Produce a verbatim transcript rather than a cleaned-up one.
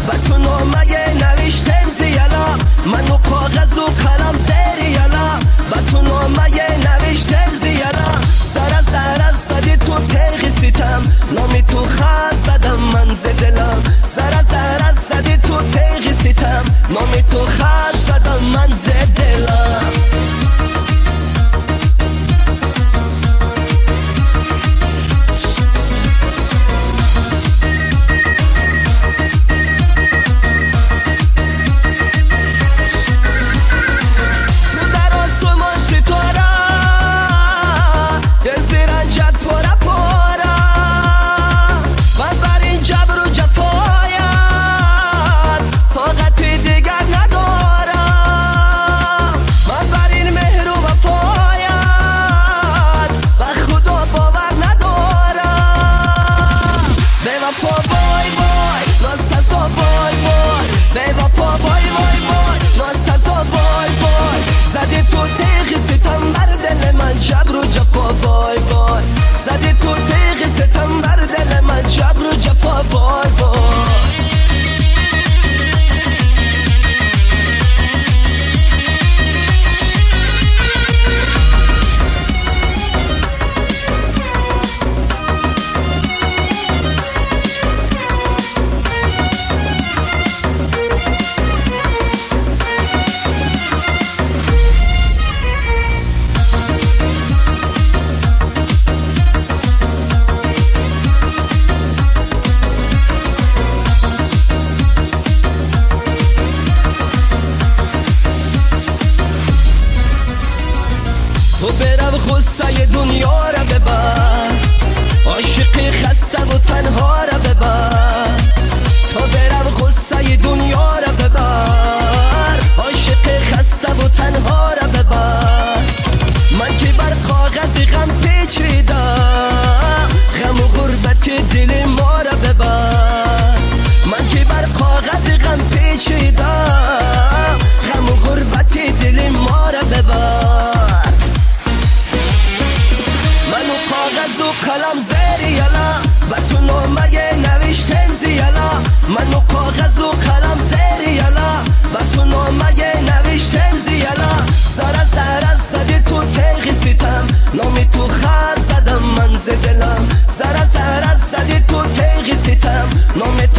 و تو نامه نوشتم زیالا منو کاغذ و قلم زیر یالا و تو نامه نوشتم زیالا سر سر زدی تو تیغ ستم نامی تو خط زدم من ز دلم سر سر زدی تو تیغ ستم نامی تو خط زدم من ز دلم جبر و جفا وای وای زدی تو تیغ ستم بر دل من جبر و جفا وای وای تو برم غصه دنیا را ببر عاشقی خسته و تنها را ببر تو برم غصه دنیا را ببر عاشقی خسته و تنها را ببر من که بر کاغذ غم پیچیدم غم و غربت دل ما را ببر من که بر کاغذ غم پیچیدم غم و غربت دل ما را ببر کاغذ و قلم زیر یالا و تو نامه نوشتم زیالا منو کاغذ و قلم زیر یالا و تو نامه نوشتم زیالا سر سر زدی تو تیغ ستم نامی تو خط زدم من ز دلم سر سر زدی تو تیغ ستم نامی